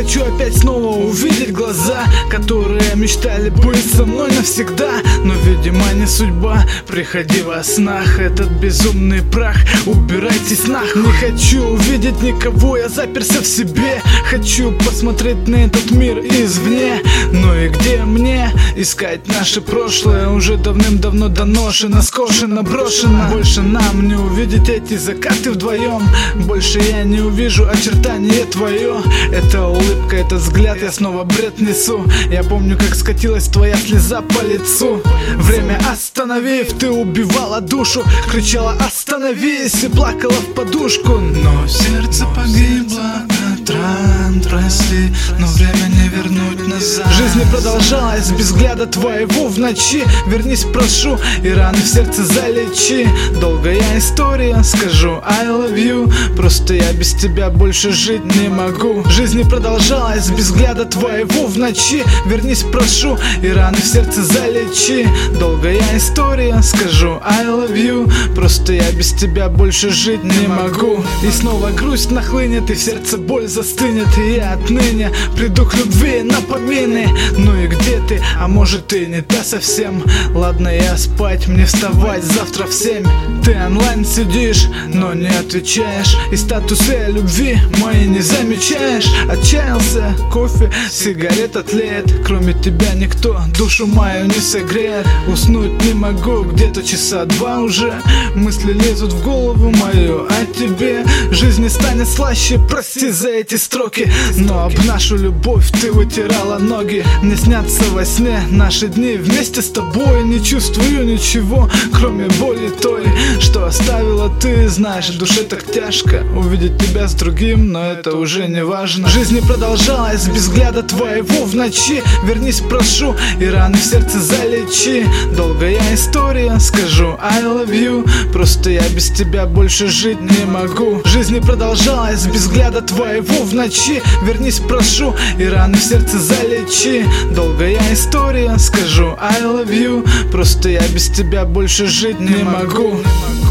хочу опять снова увидеть глаза, которые мечтали быть со мной навсегда. Но, видимо, не судьба. Приходи во снах, этот безумный прах убирайтесь нахуй. Не хочу увидеть никого, я заперся в себе. Хочу посмотреть на этот мир извне. Ну и где мне искать наше прошлое? Уже давным-давно доношено, скошено, брошено. Больше нам не увидеть эти закаты вдвоем. Больше я не увижу очертания твое. Это улыбка, это взгляд, я снова бред несу. Я помню, как скатилась твоя слеза по лицу. Время остановив, ты убивала душу, кричала остановись и плакала в подушку. Но сердце погибло, тран росли, но время не вернуть назад. Жизнь не продолжалась без взгляда твоего в ночи. Вернись, прошу, и раны в сердце залечи. Долгая история, скажу I love you. Просто я без тебя больше жить не могу. Жизнь не продолжалась без взгляда твоего в ночи. Вернись, прошу, и раны в сердце залечи. Долгая история, скажу I love you. Просто я без тебя больше жить не могу. И снова грусть нахлынет, и в сердце боль застынет. И я отныне приду к любви на помины. Ну и где ты? А может ты не та совсем? Ладно, я спать, мне вставать завтра в 7. Ты онлайн сидишь, но не отвечаешь. И статусы любви мои не замечаешь. Отчаялся, кофе, сигарета тлеет. Кроме тебя никто душу мою не согреет. Уснуть не могу, где-то часа 2 уже. Мысли лезут в голову мою о тебе. Жизнь не станет слаще, прости за эти строки. Но об нашу любовь ты вытирала ноги. Мне снятся во сне наши дни вместе с тобой. Не чувствую ничего, кроме боли той, что оставила ты. Знаешь, в душе так тяжко увидеть тебя с другим, но это уже не важно. Жизнь не продолжалась без взгляда твоего в ночи. Вернись, прошу, и раны в сердце залечи. Долгая история, скажу I love you. Просто я без тебя больше жить не могу. Жизнь не продолжалась без взгляда твоего в ночи. Вернись, прошу, и раны в сердце залечи. Долгая история, скажу I love you. Просто я без тебя больше жить не могу.